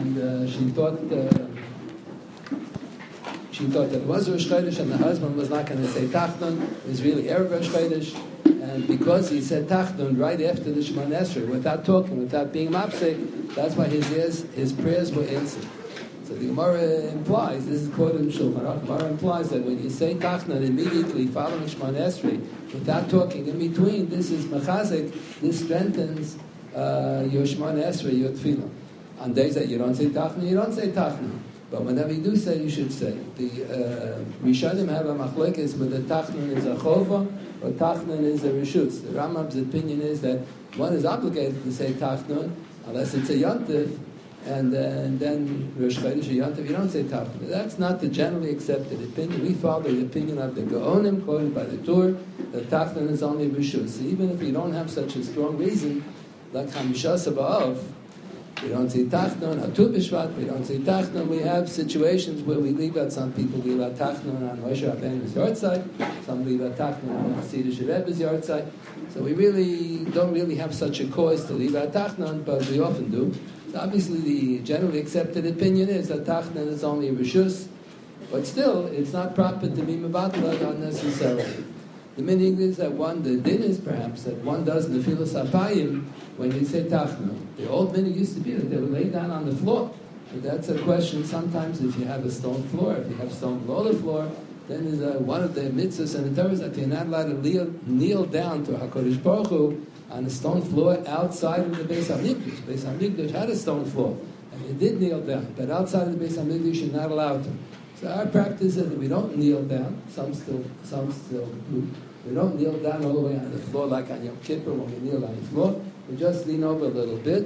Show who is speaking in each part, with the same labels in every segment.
Speaker 1: and she thought that it was Rosh Chodesh, and the husband was not going to say Tachnun. It was really Erev Rosh Chodesh, and because he said Tachnun right after the Shemona Esrei, without talking, without being mapsek, that's why his prayers were answered. So the Gemara implies, this is quoted in Shulchan Aruch, Gemara implies that when you say Tachnun immediately following Shemona Esrei, without talking in between, this is Mechazik, this strengthens your Shemona Esrei, your Tefillah. On days that you don't say Tachnun, you don't say Tachnun. But whenever you do say, you should say. The Rishonim have a machlekes whether Tachnun is a chova or Tachnun is a reshus. The Rambam's opinion is that one is obligated to say Tachnun unless it's a yontif, and then Rosh Chodesh or yontif, you don't say Tachnun. That's not the generally accepted opinion. We follow the opinion of the Gaonim, quoted by the Tur, that Tachnun is only reshus. So even if you don't have such a strong reason, like Hamishas Ba'av, we don't say Tachnun, Hatu B'Shvat, we don't say Tachnun. We have situations where we leave out, some people leave out Tachnun on Moshe Rabbeinu's yahrzeit, some leave out Tachnun on Hasidic Rebbe's yahrzeit. So we really don't really have such a cause to leave out Tachnun, but we often do. So obviously the generally accepted opinion is that Tachnun is only a Rishus, but still, it's not proper to be Mevatla unnecessarily. The meaning is that the din is perhaps that one does Nefilas Apayim when you say Tachnun. The old minhag used to be that they would lay down on the floor. But that's a question sometimes if you have a stone floor, if you have stone below the floor, then is one of the mitzvahs and the Torah is that you're not allowed to kneel down to HaKadosh Baruch Hu on a stone floor outside of the Beis HaMikdash. Beis HaMikdash had a stone floor, and you did kneel down, but outside of the Beis HaMikdash you're not allowed to. So our practice is that we don't kneel down, some still do. We don't kneel down all the way on the floor like on Yom Kippur when we kneel on the floor. We just lean over a little bit,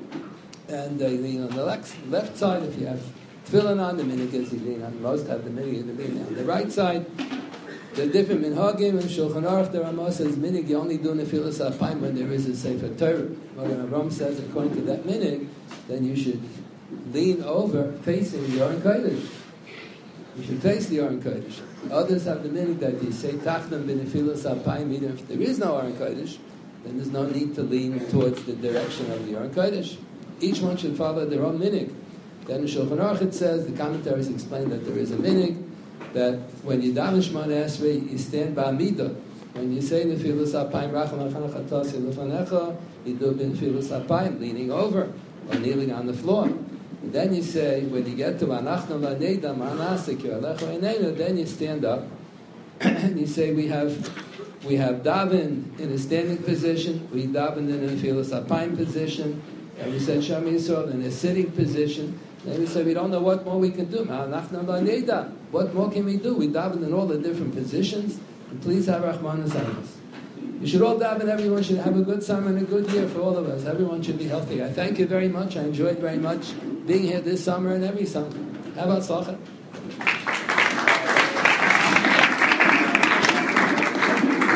Speaker 1: and they lean on the left side. If you have tefillin on, the minhag is you lean on. Most have the minhag to lean on the right side. There are different minhagim in Shulchan Aruch. The Ramah says minhag you only do nefilas apayim when there is a sefer Torah. Magen Avraham says according to that minhag, then you should lean over facing the Aron Kodesh. You should face the Aron Kodesh. Others have the minhag that you say Tachnun b'nefilas apayim even if there is no Aron Kodesh. Then there's no need to lean towards the direction of the Aron Kodesh. Each one should follow their own minhag. Then in Shulchan Aruch it says, the commentaries explain that there is a minhag, that when you daven Shemona Esrei, you stand ba'amidah. When you say Nefilas Apayim, Racham Achana Chatasi Lefanecha, you do Nefilas Apayim, leaning over or kneeling on the floor. And then you say, when you get to Anachnu Laneida Ma'anasik Yo'alecha Einenu, then you stand up and you say, we have daven in a standing position, we daven in a Nefilas Apayim position, and we said Shema Yisrael in a sitting position. Then we said we don't know what more we can do. What more can we do? We daven in all the different positions, and please have Rahman and us. You should all daven. Everyone should have a good summer and a good year for all of us. Everyone should be healthy. I thank you very much. I enjoyed very much being here this summer and every summer. How about Tzlachet?